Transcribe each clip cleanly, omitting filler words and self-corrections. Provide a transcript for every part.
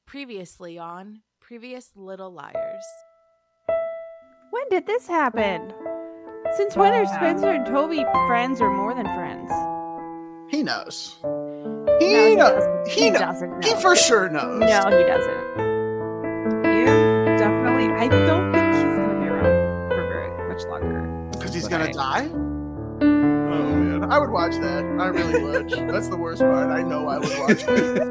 Previously on Previous Little Liars. When did this happen? Since when are Spencer and Toby friends or more than friends? He knows. He doesn't know. He for sure knows. No, he doesn't. Yeah, definitely. I don't think he's going to be around for very much longer. Because he's going to die? Oh, man. I would watch that. I really would. That's the worst part. I know I would watch it.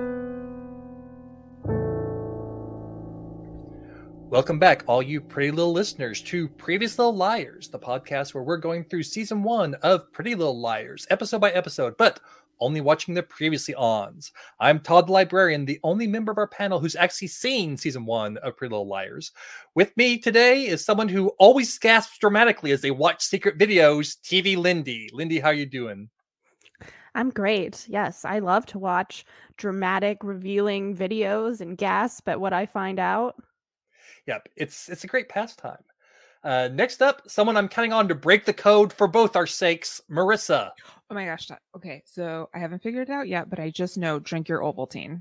Welcome back, all you pretty little listeners, to Previous Little Liars, the podcast where we're going through season 1 of Pretty Little Liars, episode by episode, but only watching the previously ons. I'm Todd the Librarian, the only member of our panel who's actually seen season 1 of Pretty Little Liars. With me today is someone who always gasps dramatically as they watch secret videos, TV Lindy. Lindy, how you doing? I'm great. Yes, I love to watch dramatic, revealing videos and gasp at what I find out. Yep, it's a great pastime. Next up, someone I'm counting on to break the code for both our sakes, Marissa. Oh my gosh. Okay, so I haven't figured it out yet, but I just know drink your Ovaltine.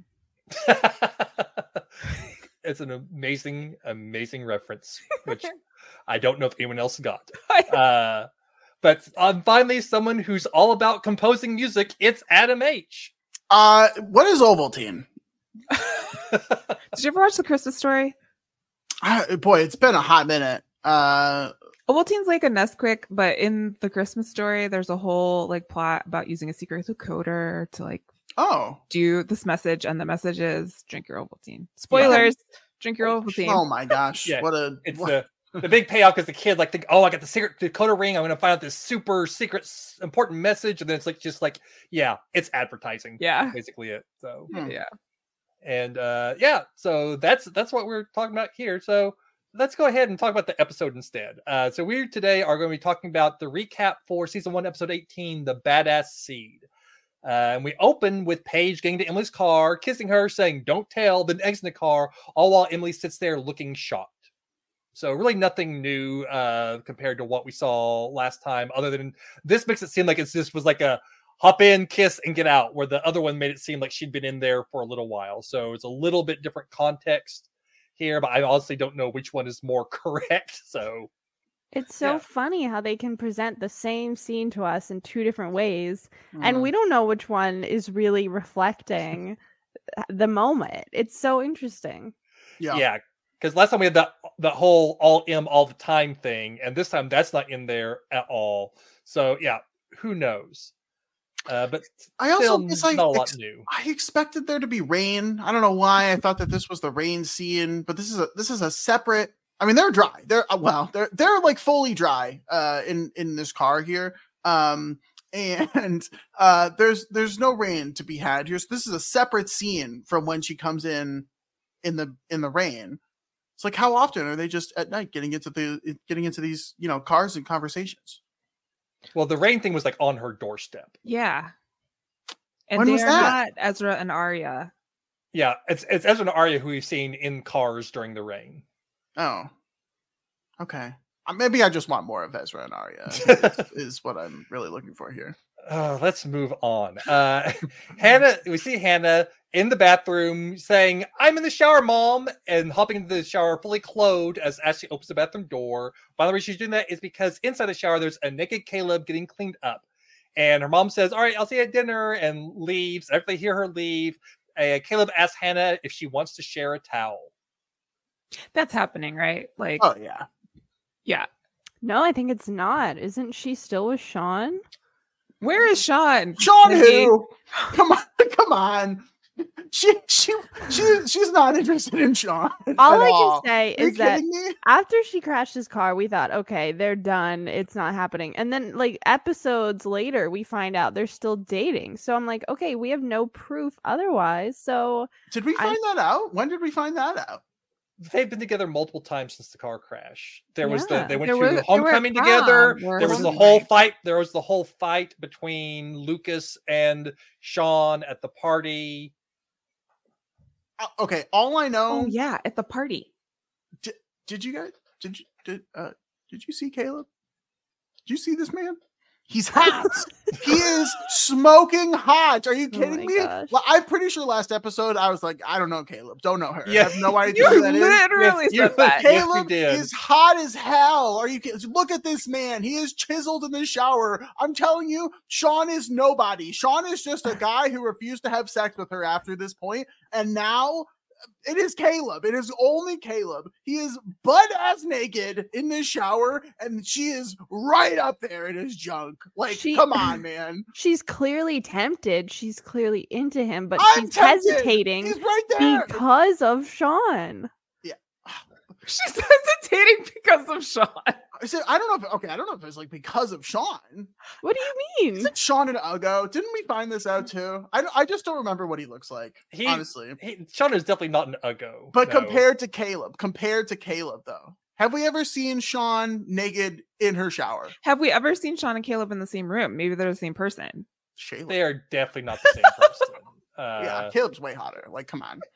It's an amazing, amazing reference, which I don't know if anyone else got. But finally, someone who's all about composing music, it's Adam H. What is Ovaltine? Did you ever watch The Christmas Story? Boy, it's been a hot minute. Ovaltine's like a Nesquik, but in The Christmas Story, there's a whole like plot about using a secret coder to like do this message, and the message is drink your Ovaltine. Spoilers, drink your Ovaltine. Oh my gosh. Yeah, it's the big payoff because the kid like think, oh, I got the secret decoder ring. I'm going to find out this super secret important message. And then it's like, just like, yeah, it's advertising. Yeah. Basically it. So, yeah. And so that's what we're talking about here. So let's go ahead and talk about the episode instead. So we today are going to be talking about the recap for season 1, episode 18, The Badass Seed. And we open with Paige getting to Emily's car, kissing her, saying, don't tell, then exiting the car, all while Emily sits there looking shocked. So really nothing new compared to what we saw last time, other than this makes it seem like this was like a hop in, kiss, and get out, where the other one made it seem like she'd been in there for a little while. So it's a little bit different context here, but I honestly don't know which one is more correct. So it's so funny how they can present the same scene to us in two different ways, and we don't know which one is really reflecting the moment. It's so interesting. Yeah. Because last time we had the whole all all the time thing, and this time that's not in there at all. So yeah, who knows? But I also not a lot new. I expected there to be rain. I don't know why I thought that this was the rain scene, but this is a separate. I mean, they're dry. They're like fully dry in this car here. And there's no rain to be had here. So this is a separate scene from when she comes in the rain. It's like, how often are they just at night getting into these, cars and conversations? Well, the rain thing was like on her doorstep. Yeah. And when was that? Not Ezra and Arya. Yeah, it's Ezra and Arya who we've seen in cars during the rain. Oh. Okay. Maybe I just want more of Ezra and Arya is what I'm really looking for here. Let's move on. Hannah, we see Hannah in the bathroom saying, I'm in the shower, Mom, and hopping into the shower fully clothed as Ashley opens the bathroom door. By the way, she's doing that is because inside the shower, there's a naked Caleb getting cleaned up. And her mom says, all right, I'll see you at dinner, and leaves. After they hear her leave, Caleb asks Hannah if she wants to share a towel. That's happening, right? Like, oh, yeah. Yeah. No, I think it's not. Isn't she still with Sean? Where is Sean? Sean who? Come on. She's not interested in Sean. All I can say is that me? After she crashed his car, we thought, okay, they're done. It's not happening. And then like episodes later, we find out they're still dating. So I'm like, okay, we have no proof otherwise. So did we find that out? When did we find that out? They've been together multiple times since the car crash. They went to the homecoming together. There was the whole fight. There was the whole fight between Lucas and Sean at the party. Okay, all I know. Oh yeah, at the party. Did you guys? Did you see Caleb? Did you see this man? He's hot. He is smoking hot. Are you kidding me? Gosh. Well, I'm pretty sure last episode I was like, I don't know Caleb. Don't know her. Yeah. I have no idea You who that is. literally Yes, said that. Caleb Yes, we did. is hot as hell. Are you kidding? Look at this man. He is chiseled in the shower. I'm telling you, Sean is nobody. Sean is just a guy who refused to have sex with her after this point, and now it is Caleb. It is only Caleb. He is butt-ass naked in this shower, and she is right up there in his junk. Like, come on, man. She's clearly tempted. She's clearly into him, but I'm she's tempted. hesitating He's right there. because of Sean. She's hesitating because of Sean. I said, I don't know if it's like because of Sean. What do you mean? Isn't Sean an Uggo? Didn't we find this out too? I just don't remember what he looks like, honestly. Sean is definitely not an Uggo. But no. compared to Caleb though, have we ever seen Sean naked in her shower? Have we ever seen Sean and Caleb in the same room? Maybe they're the same person. Shayla. They are definitely not the same person. Yeah, Caleb's way hotter. Like, come on.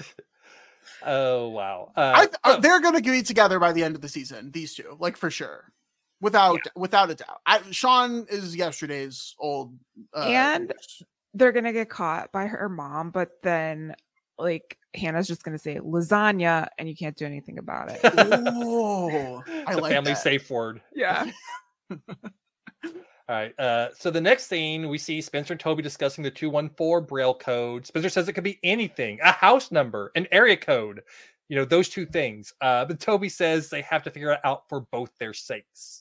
Oh wow! They're going to be together by the end of the season. These two, like for sure, without a doubt. Sean is yesterday's old, and they're gonna get caught by her mom, but then like Hannah's just gonna say lasagna, and you can't do anything about it. Oh, I the like family that. safe word. Yeah. All right. So the next scene, we see Spencer and Toby discussing the 214 Braille code. Spencer says it could be anything, a house number, an area code, those two things. But Toby says they have to figure it out for both their sakes.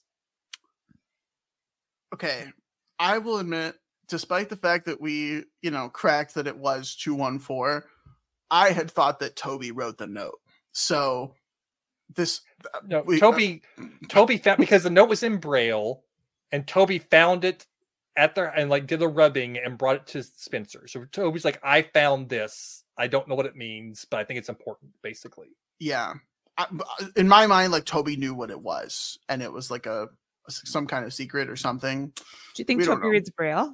Okay. I will admit, despite the fact that we, cracked that it was 214, I had thought that Toby wrote the note. So this... Toby found, because the note was in Braille, and Toby found it and did a rubbing and brought it to Spencer. So Toby's like, I found this. I don't know what it means, but I think it's important, basically. Yeah. In my mind, like Toby knew what it was, and it was like some kind of secret or something. Do you think Toby reads Braille?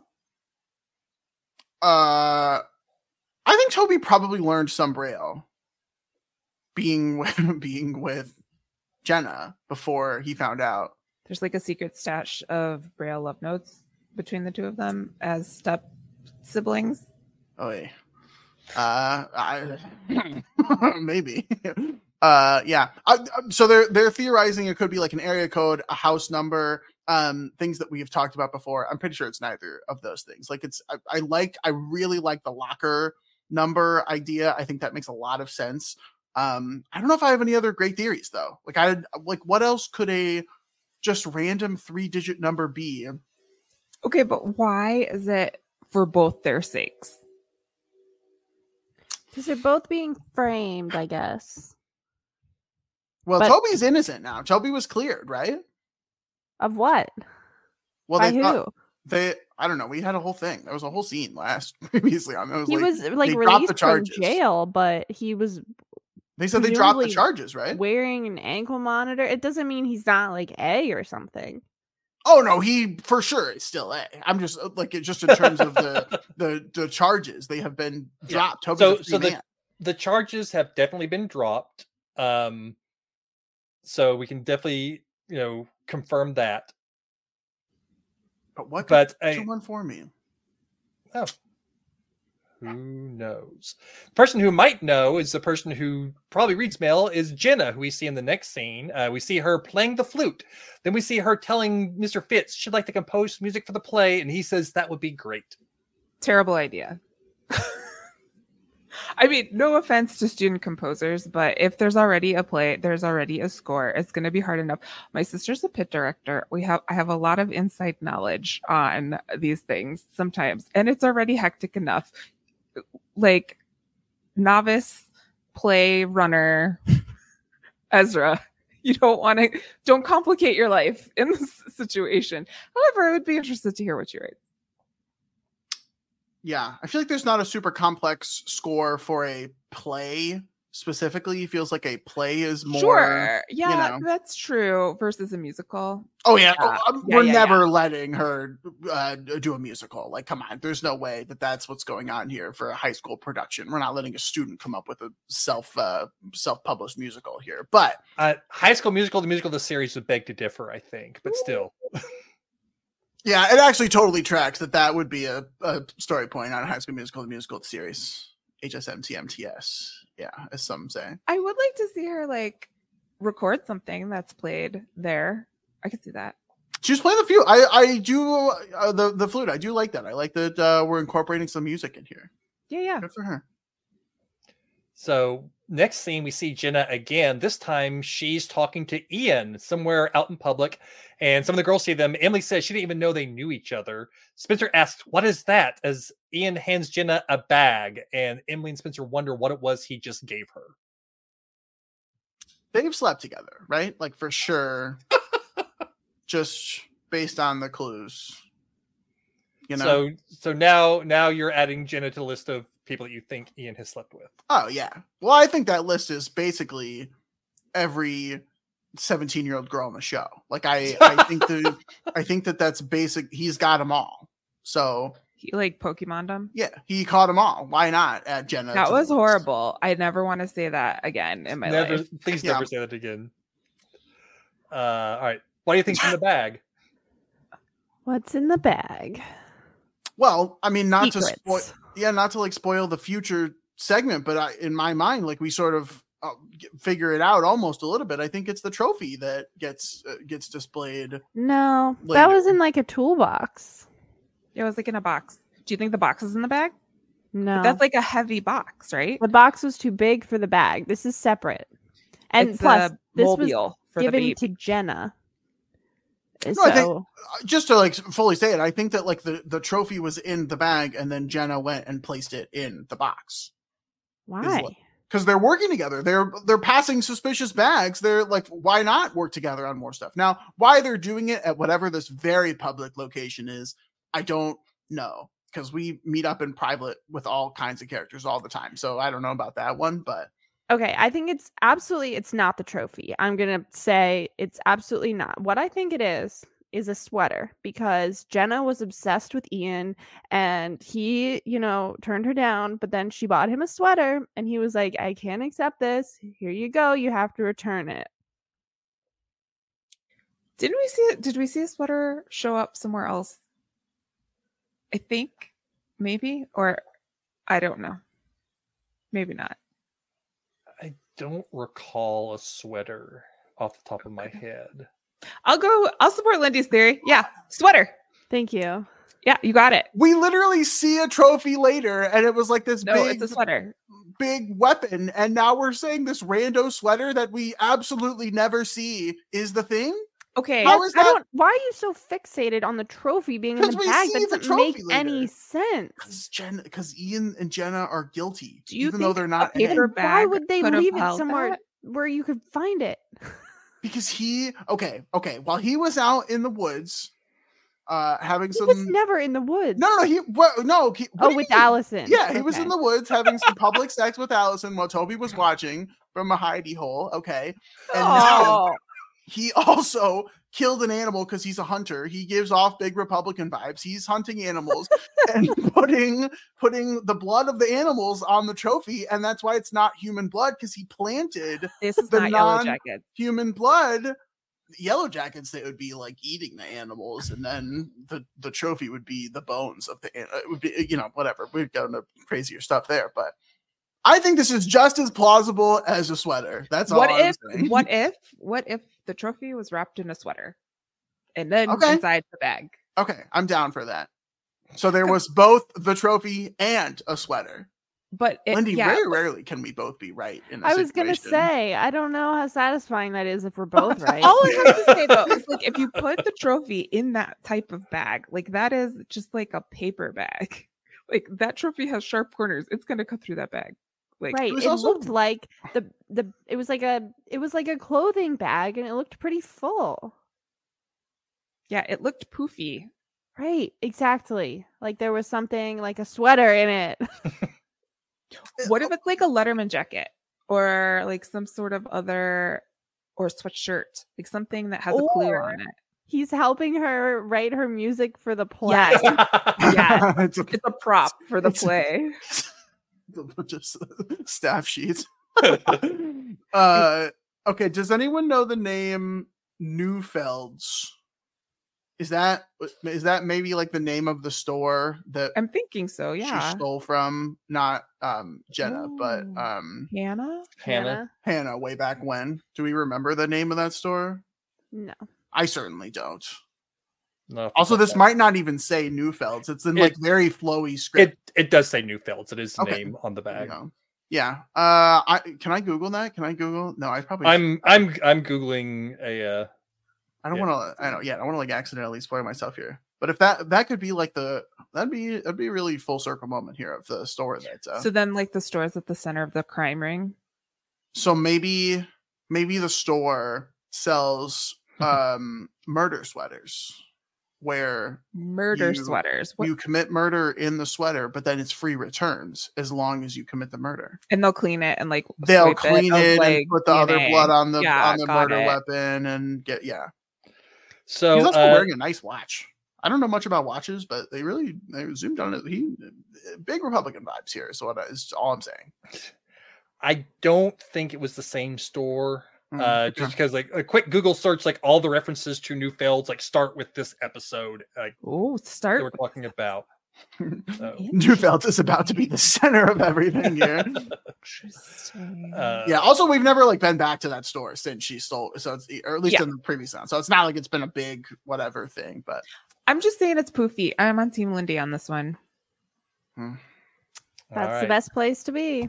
I think Toby probably learned some Braille being with Jenna before he found out. There's like a secret stash of Braille love notes between the two of them as step siblings. Oh, maybe. Yeah. So they're theorizing it could be like an area code, a house number, things that we have talked about before. I'm pretty sure it's neither of those things. Like I really like the locker number idea. I think that makes a lot of sense. I don't know if I have any other great theories though. What else could a just random 3-digit number be? Okay, but why is it for both their sakes? Because they're both being framed, I guess. Well, Toby's innocent now. Toby was cleared, right? Of what? Well, by who? I don't know. We had a whole thing. There was a whole scene previously on it. He was released from jail, but he was. They said they dropped the charges, right? Wearing an ankle monitor. It doesn't mean he's not like A or something. Oh no, he for sure is still A. I'm just just in terms of the charges, they have been dropped. Yeah. So the charges have definitely been dropped. So we can definitely confirm that. But what could 214 mean? Oh. Who knows? The person who might know is the person who probably reads mail is Jenna, who we see in the next scene. We see her playing the flute. Then we see her telling Mr. Fitz she'd like to compose music for the play, and he says that would be great. Terrible idea. I mean, no offense to student composers, but if there's already a play, there's already a score. It's going to be hard enough. My sister's a pit director. I have a lot of inside knowledge on these things sometimes, and it's already hectic enough. Like novice play runner Ezra, you don't complicate your life in this situation. However, I would be interested to hear what you write. Yeah, I feel like there's not a super complex score for a play specifically. It feels like a play is more. Sure, yeah, that's true. Versus a musical. Oh yeah, we're never letting her do a musical. Like, come on, there's no way that's what's going on here for a high school production. We're not letting a student come up with a self-published musical here. But High School Musical, the musical, the series would beg to differ, I think. But still. Yeah, it actually totally tracks that would be a story point on High School Musical, the musical series, HSMTMTS. Yeah, as some say. I would like to see her like record something that's played there. I could see that. She's playing the flute. I do the flute. I do like that. I like that we're incorporating some music in here. Yeah. Good for her. So next scene, we see Jenna again. This time she's talking to Ian somewhere out in public, and some of the girls see them. Emily says she didn't even know they knew each other. Spencer asks, "What is that?" as Ian hands Jenna a bag, and Emily and Spencer wonder what it was he just gave her. They've slept together, right? Like for sure. Just based on the clues. You know? So now you're adding Jenna to the list of people that you think Ian has slept with. Oh yeah. Well, I think that list is basically every 17-year-old girl on the show. Like I think that's basic. He's got them all. So he like Pokemon'd them. Yeah, he caught them all. Why not add Jenna? That was horrible. I never want to say that again in my life. Please never say that again. All right. What do you think's in the bag? What's in the bag? Well, I mean, not Secrets. to spoil. Yeah, not to like spoil the future segment, but in my mind, like we sort of figure it out almost a little bit. I think it's the trophy that gets displayed. No, later. that was in like a toolbox. It was like in a box. Do you think the box is in the bag? No, But that's like a heavy box, right? the box was too big for the bag. This is separate, and It's plus a this was mobile for the given baby. to Jenna. No, So I think, just to like fully say it, I think that like the trophy was in the bag and then Jenna went and placed it in the box. why? Because they're working together. They're passing suspicious bags. They're like, why not work together on more stuff? Now, why they're doing it at whatever this very public location is, I don't know. Because we meet up in private with all kinds of characters all the time. So I don't know about that one, but Okay, I think it's not the trophy. I'm going to say it's absolutely not. What I think it is a sweater, because Jenna was obsessed with Ian and he, turned her down, but then she bought him a sweater and he was like, I can't accept this. Here you go. You have to return it. Did we see a sweater show up somewhere else? I think maybe, or I don't know. Maybe not. I don't recall a sweater off the top of my head. I'll support Lindy's theory. Yeah, sweater. Thank you. Yeah, you got it. we literally see a trophy later and it was like this It's a sweater. big weapon. And now we're saying this rando sweater that we absolutely never see is the thing. Okay. How is that? Why are you so fixated on the trophy being in the 'Cause we bag? see That the doesn't make trophy any later. sense. Because Ian and Jenna are guilty, Do you even though think they're not a in it. paper Why bag would they could have leave it held somewhere that? where you could find it? Because okay. While he was out in the woods, having He some. was never in the woods. No. With Allison. Yeah, he was Okay. in the woods having some public sex with Allison while Toby was watching from a hidey hole. Okay, and now Oh, he also killed an animal because he's a hunter. He gives off big Republican vibes. He's hunting animals and putting the blood of the animals on the trophy, and that's why it's not human blood, because he planted This is the not Yellow Jacket. human blood. Yellow Jackets, they would be like eating the animals, and then the trophy would be the bones of the it would be, whatever. We'd go into crazier stuff there, but I think this is just as plausible as a sweater. That's all I'm saying. What if the trophy was wrapped in a sweater and then Okay. inside the bag? Okay, I'm down for that. So there was both the trophy and a sweater. But Lindy, very rarely can we both be right in a I was gonna situation. say, I don't know how satisfying that is if we're both right. all I have to say though is like if you put the trophy in that type of bag, like that is just like a paper bag. Like that trophy has sharp corners. It's gonna cut through that bag. Like Right. was It also- looked like it was like a clothing bag and it looked pretty full. yeah, it looked poofy. Right, exactly. Like there was something like a sweater in it. What if it's like a Letterman jacket or like some sort of other or sweatshirt, like something that has a clue Or- on it? He's helping her write her music for the play. Yes. Yeah. it's It's a prop for the It's- play. just staff sheets. Okay, does anyone know the name Newfelds Is that maybe like the name of the store that I'm thinking so? Yeah, she stole from? Not Jenna, but Hannah way back when. Do we remember the name of that store? No, I certainly don't. No. Also, this might not even say Neufels. It's in like very flowy script. It does say Neufels. It is the name on the bag. Yeah. Can I Google that? Can I Google? No, I probably. I'm googling a. I don't want to. I don't want to like accidentally spoil myself here. But if that could be like that'd be a really full circle moment here of the store that. So then, like the store is at the center of the crime ring. So maybe the store sells murder sweaters. Where sweaters. You commit murder in the sweater, but then it's free returns as long as you commit the murder. And they'll clean it and like they'll clean it and put the other blood on the murder weapon and get So he's also wearing a nice watch. I don't know much about watches, but they zoomed on it. Big Republican vibes here is all I'm saying. I don't think it was the same store. Just because like a quick Google search, like all the references to Neufels like start with this episode. Like start we're talking about. Neufels is about to be the center of everything here. Interesting. Also, we've never like been back to that store since she stole. So it's, or at least in the previous one. So it's not like it's been a big whatever thing. But I'm just saying it's poofy. I'm on Team Lindy on this one. That's the best place to be.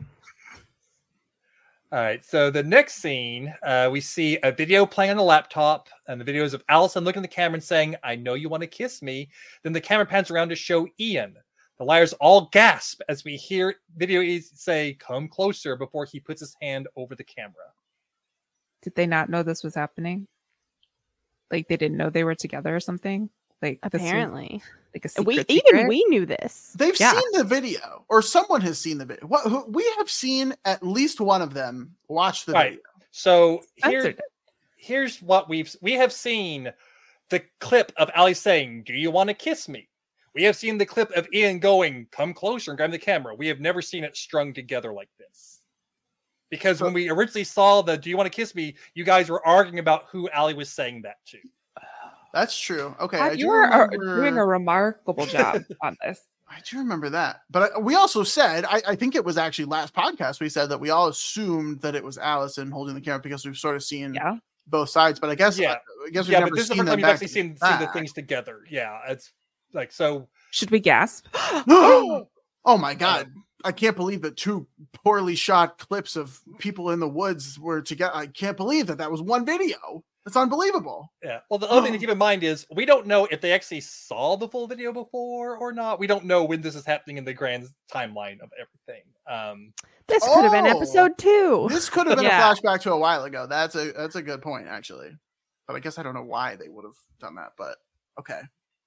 All right, so the next scene, we see a video playing on the laptop, and the video is of Allison looking at the camera and saying, "I know you want to kiss me." Then the camera pans around to show Ian. The liars all gasp as we hear video say, "Come closer," before he puts his hand over the camera. Did they not know this was happening? Like they didn't know they were together or something? Like apparently. Like a secret. We knew this. They've seen the video, or someone has seen the video. We have seen at least one of them watch the video. So here's what we have seen: the clip of Ali saying, "Do you want to kiss me?" We have seen the clip of Ian going, "Come closer," and grabbing the camera. We have never seen it strung together like this. Because when we originally saw the "Do you want to kiss me?" you guys were arguing about who Ali was saying that to. That's true. Okay, you are doing a remarkable job on this. I do remember that, but we also said, I think it was actually last podcast, we said that we all assumed that it was Allison holding the camera because we've sort of seen both sides. But I guess we've never seen them. You've actually seen the things together. Yeah, it's like so. Should we gasp? Oh my god! I can't believe that two poorly shot clips of people in the woods were together. I can't believe that was one video. It's unbelievable. Yeah. Well, the other thing to keep in mind is we don't know if they actually saw the full video before or not. We don't know when this is happening in the grand timeline of everything. This could have been episode 2. This could have been a flashback to a while ago. That's a good point, actually. But I guess I don't know why they would have done that. But okay.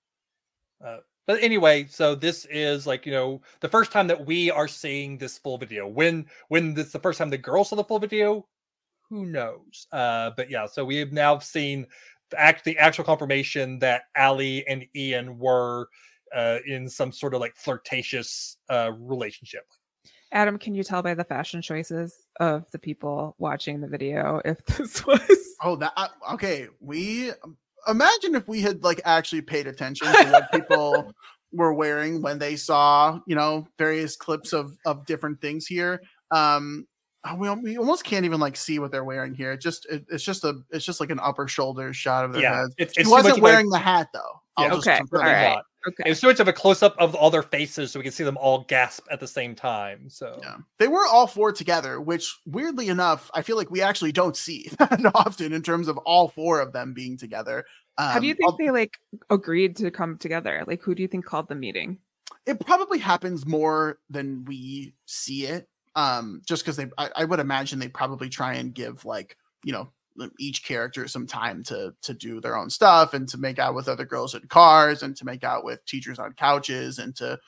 But anyway, so this is like, the first time that we are seeing this full video. When this the first time the girls saw the full video, who knows? But yeah, so we have now seen the actual confirmation that Ali and Ian were in some sort of like flirtatious relationship. Adam, can you tell by the fashion choices of the people watching the video if this was? Okay. We imagine if we had like actually paid attention to what people were wearing when they saw, various clips of different things here. We almost can't even like see what they're wearing here. It's just like an upper shoulder shot of their heads. He wasn't wearing the hat though. Okay. It's too much of a close up of all their faces so we can see them all gasp at the same time. So they were all four together, which weirdly enough, I feel like we actually don't see that often in terms of all four of them being together. How do you think they like agreed to come together? Like, who do you think called the meeting? It probably happens more than we see it. Just because I would imagine they probably try and give like, each character some time to do their own stuff and to make out with other girls in cars and to make out with teachers on couches and to,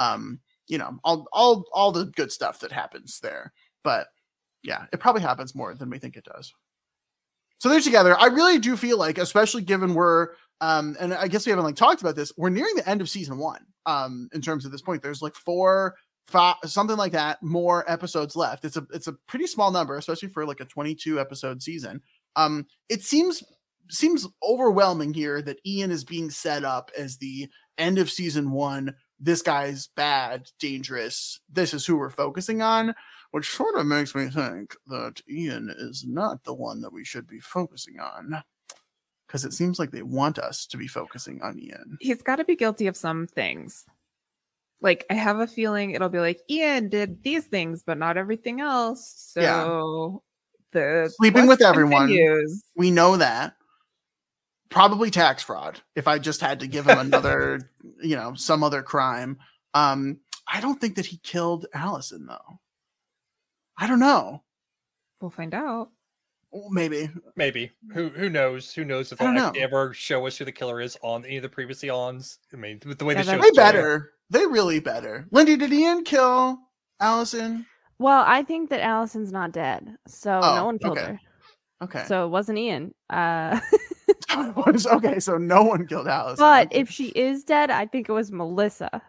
all the good stuff that happens there. But yeah, it probably happens more than we think it does. So they're together. I really do feel like, especially given we're, and I guess we haven't like talked about this, we're nearing the end of season 1. In terms of this point, there's like 4, 5, something like that, more episodes left. It's a pretty small number, especially for like a 22 episode season. It seems seems overwhelming here that Ian is being set up as the end of season 1. This guy's bad, dangerous. This is who we're focusing on, which sort of makes me think that Ian is not the one that we should be focusing on. Because it seems like they want us to be focusing on Ian. He's got to be guilty of some things. Like, I have a feeling it'll be like, Ian did these things, but not everything else. So the sleeping with everyone. Continues. We know that. Probably tax fraud. If I just had to give him another, some other crime. I don't think that he killed Allison, though. I don't know. We'll find out. Maybe. Who knows? Who knows if they'll actually ever show us who the killer is on any of the previously ons? I mean, the way the show. They better. They really better. Lindy, did Ian kill Allison? Well, I think that Allison's not dead, so no one killed her. Okay. So it wasn't Ian. Okay, so no one killed Allison. But if she is dead, I think it was Melissa.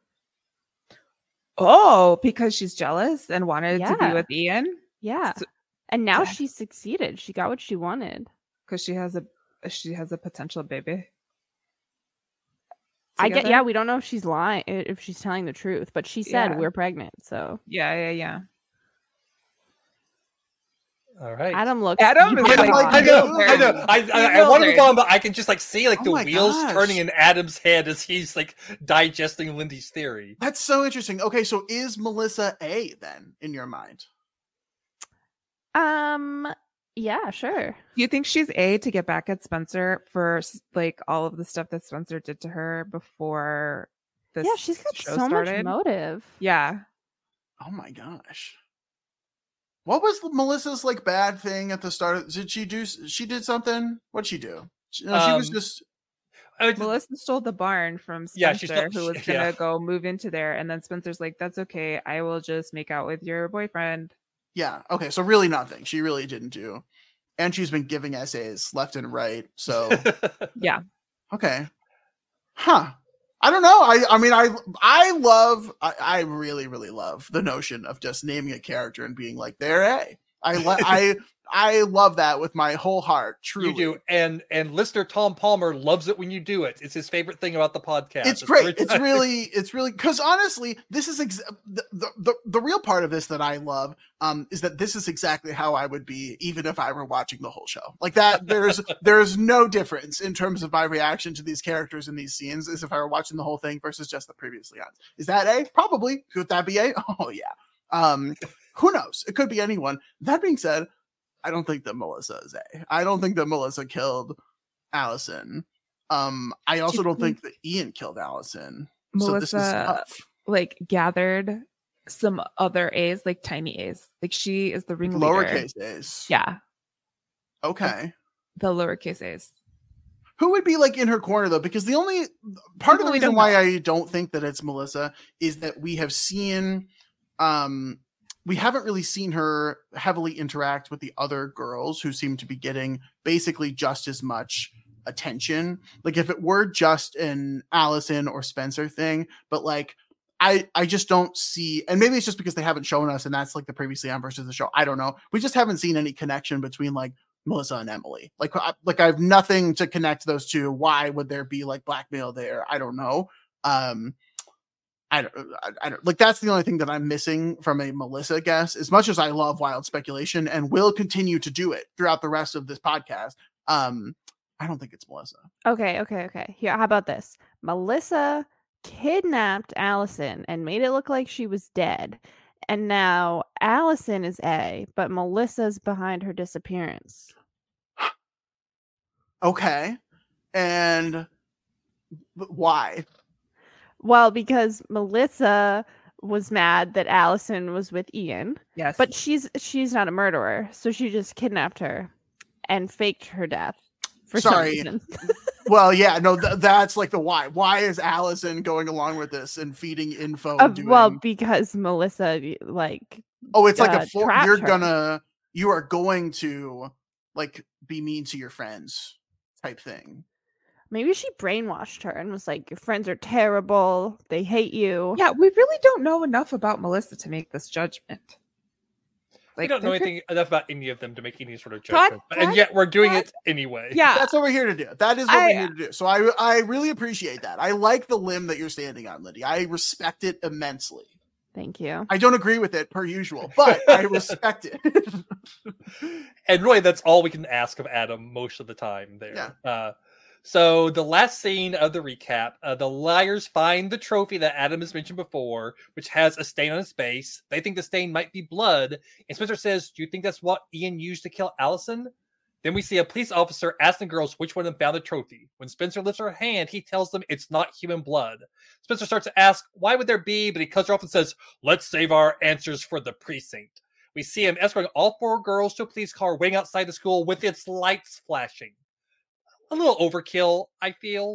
Oh, because she's jealous and wanted to be with Ian? Yeah. And now she succeeded. She got what she wanted. Because she has a potential baby. We don't know if she's lying, if she's telling the truth, but she said we're pregnant. So yeah. All right. Adam is I know. I want to move on, but I can just see the wheels turning in Adam's head as he's digesting Lindy's theory. That's so interesting. Okay, so is Melissa A then in your mind? Yeah, sure. Do you think she's A to get back at Spencer for all of the stuff that Spencer did to her before this? Yeah, she's got show so started? much motive. Yeah. Oh my gosh. What was Melissa's bad thing at the start? She did something? What'd she do? She was just. Melissa stole the barn from Spencer, who was gonna go move into there, and then Spencer's like, "That's okay. I will just make out with your boyfriend." Yeah. Okay. So really nothing. She really didn't do. And she's been giving essays left and right. So yeah. Okay. Huh. I don't know. I really, really love the notion of just naming a character and being like, they're A. I love that with my whole heart. Truly. You do. And listener Tom Palmer loves it when you do it. It's his favorite thing about the podcast. It's great. It's really, because honestly, this is the real part of this that I love is that this is exactly how I would be even if I were watching the whole show. Like that, there's no difference in terms of my reaction to these characters in these scenes as if I were watching the whole thing versus just the previously on. Is that A? Probably. Could that be A? Oh yeah. Who knows? It could be anyone. That being said, I don't think that Melissa is A. I don't think that Melissa killed Allison. I also don't think that Ian killed Allison. Melissa, so this is tough. Gathered some other A's, tiny A's. She is the ringleader. Lowercase A's. Yeah. Okay. The lowercase A's. Who would be in her corner though? Because the only part of the reason why I don't think that it's Melissa is that we have seen, we haven't really seen her heavily interact with the other girls who seem to be getting basically just as much attention. If it were just an Allison or Spencer thing, but I just don't see, and maybe it's just because they haven't shown us and that's the previously on versus the show. I don't know. We just haven't seen any connection between Melissa and Emily. I have nothing to connect those two. Why would there be blackmail there? I don't know. I don't that's the only thing that I'm missing from a Melissa guess. As much as I love wild speculation and will continue to do it throughout the rest of this podcast, I don't think it's Melissa. Okay. Here, how about this? Melissa kidnapped Allison and made it look like she was dead. And now Allison is A, but Melissa's behind her disappearance. Okay. And why? Well, because Melissa was mad that Allison was with Ian. Yes. But she's not a murderer, so she just kidnapped her and faked her death for some reason. Well, yeah, no, that's the why. Why is Allison going along with this and feeding info? Well, because Melissa oh, it's you are going to be mean to your friends type thing. Maybe she brainwashed her and was like, your friends are terrible. They hate you. Yeah, we really don't know enough about Melissa to make this judgment. We don't know anything enough about any of them to make any sort of judgment, and yet we're doing it anyway. Yeah, that's what we're here to do. That is what we're here to do. So I really appreciate that. I like the limb that you're standing on, Lindy. I respect it immensely. Thank you. I don't agree with it per usual, but I respect it. And really, that's all we can ask of Adam most of the time there. Yeah. So the last scene of the recap, the liars find the trophy that Adam has mentioned before, which has a stain on its base. They think the stain might be blood. And Spencer says, do you think that's what Ian used to kill Allison? Then we see a police officer asking girls which one of them found the trophy. When Spencer lifts her hand, he tells them it's not human blood. Spencer starts to ask, why would there be? But he cuts her off and says, let's save our answers for the precinct. We see him escorting all 4 girls to a police car waiting outside the school with its lights flashing. A little overkill, I feel.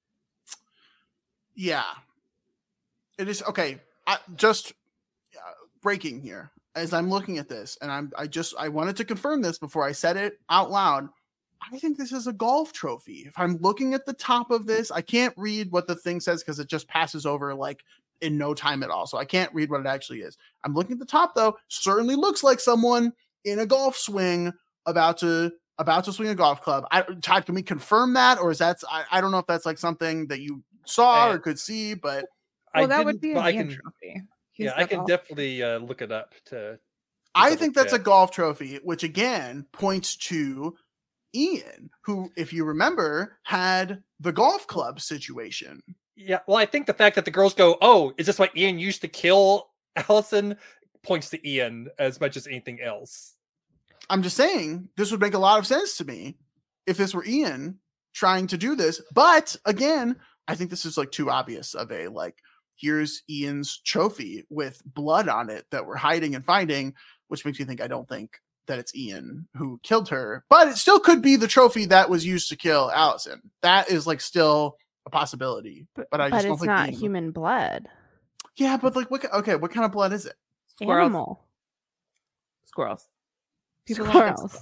Yeah. It is. Okay. Just breaking here. As I'm looking at this, and I wanted to confirm this before I said it out loud. I think this is a golf trophy. If I'm looking at the top of this, I can't read what the thing says because it just passes over like in no time at all. So I can't read what it actually is. I'm looking at the top though. Certainly looks like someone in a golf swing about to swing a golf club. Todd, can we confirm that, or is that? I don't know if that's like something that you saw or could see, but that would be an Ian trophy. I can definitely look it up to I think that's a golf trophy, which again points to Ian, who, if you remember, had the golf club situation. Yeah, well, I think the fact that the girls go, oh, is this why Ian used to kill Allison, points to Ian as much as anything else. I'm just saying, this would make a lot of sense to me if this were Ian trying to do this. But again, I think this is like too obvious of a like, here's Ian's trophy with blood on it that we're hiding and finding, which makes me think I don't think that it's Ian who killed her, but it still could be the trophy that was used to kill Allison. That is like still a possibility, but I just don't think it's not Ian human blood. Yeah, but like, what kind of blood is it? Animal. Squirrels. Squirrels.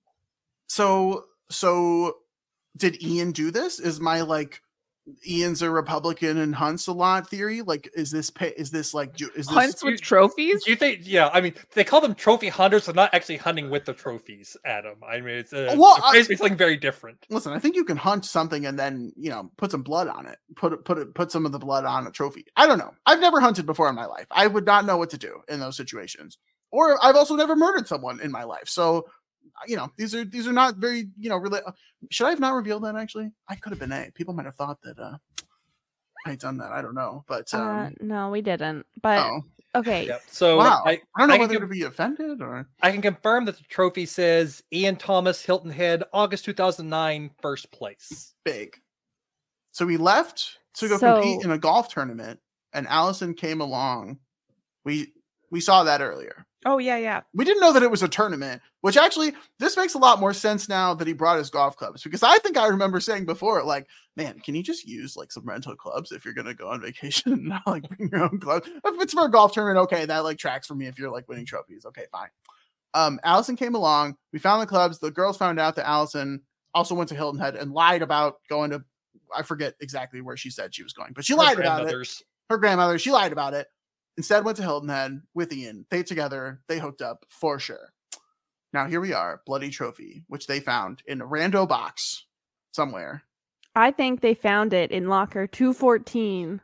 So did Ian do this? Is my like Ian's a Republican and hunts a lot theory? Like, is this hunts with trophies? Do you think? Yeah, I mean, they call them trophy hunters. They're not actually hunting with the trophies, Adam. I mean, it's something very different. Listen, I think you can hunt something and then put some blood on it. Put some of the blood on a trophy. I don't know. I've never hunted before in my life. I would not know what to do in those situations. Or I've also never murdered someone in my life. So, these are not very, really. Should I have not revealed that? Actually, I could have been A. People might have thought that I had done that. I don't know, but no, we didn't. But okay. Yep. So wow. I don't know whether to be offended or. I can confirm that the trophy says Ian Thomas, Hilton Head, August 2009, first place. Big. So we left to go compete in a golf tournament, and Allison came along. We saw that earlier. Oh, yeah. We didn't know that it was a tournament, which actually, this makes a lot more sense now that he brought his golf clubs, because I think I remember saying before, like, man, can you just use like some rental clubs if you're going to go on vacation and not like bring your own clubs? If it's for a golf tournament, okay, that like tracks for me if you're like winning trophies. Okay, fine. Allison came along. We found the clubs. The girls found out that Allison also went to Hilton Head and lied about going to, I forget exactly where she said she was going, but she lied about it. Her grandmother, she lied about it. Instead went to Hilton Head with Ian. They together, they hooked up for sure. Now here we are, bloody trophy, which they found in a rando box somewhere. I think they found it in locker 214.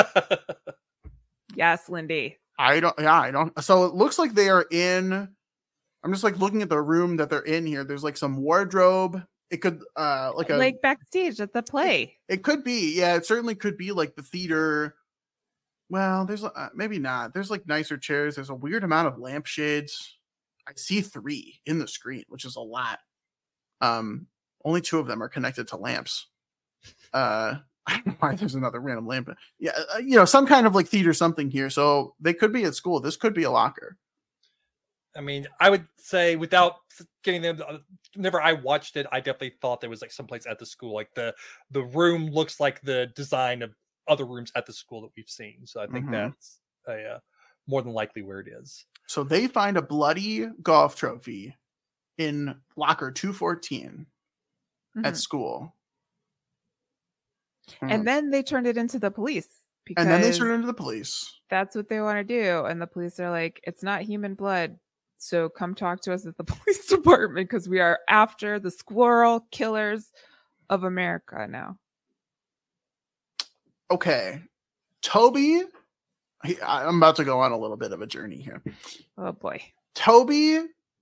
Yes, Lindy. I don't. So it looks like they are in. I'm just like looking at the room that they're in here. There's like some wardrobe. It could like backstage at the play. It could be. Yeah, it certainly could be like the theater. Well, there's maybe not. There's like nicer chairs. There's a weird amount of lampshades. I see 3 in the screen, which is a lot. Only 2 of them are connected to lamps. I don't know why there's another random lamp. Yeah, some kind of like theater something here. So they could be at school. This could be a locker. I mean, I would say without getting them. Whenever I watched it, I definitely thought there was like someplace at the school. Like the room looks like the design of other rooms at the school that we've seen. So I think that's more than likely where it is. So they find a bloody golf trophy in locker 214 at school. And then they turned it into the police. And then they turned it into the police. That's what they want to do. And the police are like, it's not human blood. So come talk to us at the police department because we are after the squirrel killers of America now. Okay. Toby, I'm about to go on a little bit of a journey here. Oh boy. Toby,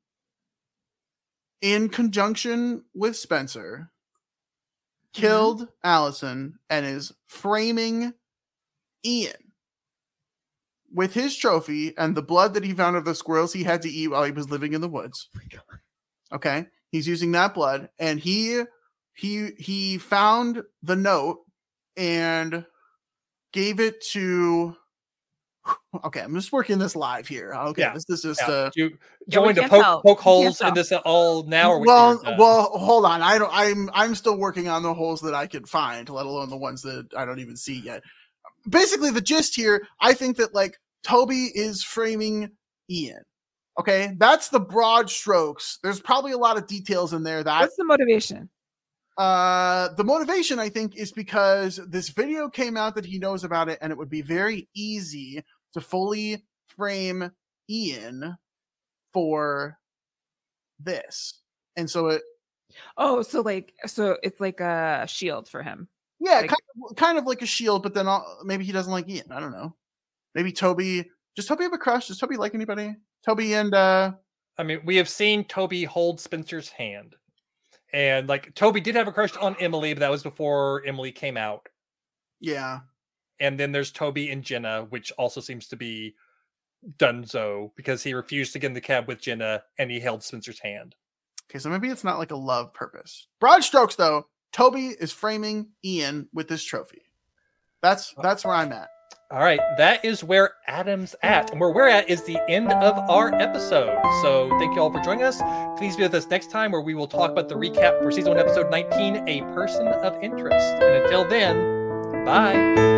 in conjunction with Spencer, killed Allison and is framing Ian with his trophy and the blood that he found of the squirrels he had to eat while he was living in the woods. Oh my God. Okay. He's using that blood, and he found the note and gave it to. Okay, I'm just working this live here. Okay, yeah. This is just you going to poke holes in this all now. Or well, hold on. I'm still working on the holes that I could find, let alone the ones that I don't even see yet. Basically, the gist here, I think that like Toby is framing Ian. Okay, that's the broad strokes. There's probably a lot of details in there. What's the motivation? The motivation, I think, is because this video came out that he knows about it, and it would be very easy to fully frame Ian for this. And so it. Oh, so it's like a shield for him. Yeah, like, kind of like a shield, but then maybe he doesn't like Ian. I don't know. Maybe Toby. Does Toby have a crush? Does Toby like anybody? Toby and I mean, we have seen Toby hold Spencer's hand. And like Toby did have a crush on Emily, but that was before Emily came out. Yeah. And then there's Toby and Jenna, which also seems to be donezo because he refused to get in the cab with Jenna and he held Spencer's hand. Okay, so maybe it's not like a love purpose. Broad strokes, though, Toby is framing Ian with this trophy. That's where I'm at. All right, that is where Adam's at. And where we're at is the end of our episode. So thank you all for joining us. Please be with us next time where we will talk about the recap for season 1, episode 19, A Person of Interest. And until then, bye.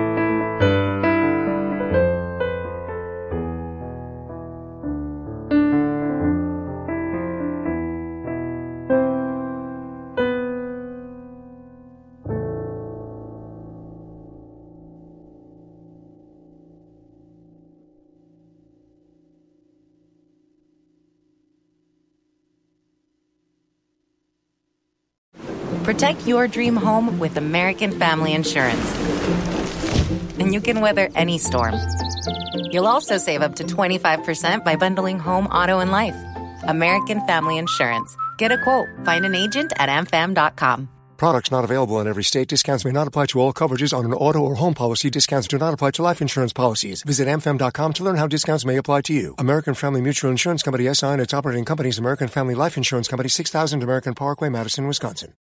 Protect your dream home with American Family Insurance. And you can weather any storm. You'll also save up to 25% by bundling home, auto, and life. American Family Insurance. Get a quote. Find an agent at amfam.com. Products not available in every state. Discounts may not apply to all coverages on an auto or home policy. Discounts do not apply to life insurance policies. Visit amfam.com to learn how discounts may apply to you. American Family Mutual Insurance Company, SI, and its operating companies, American Family Life Insurance Company, 6000 American Parkway, Madison, Wisconsin.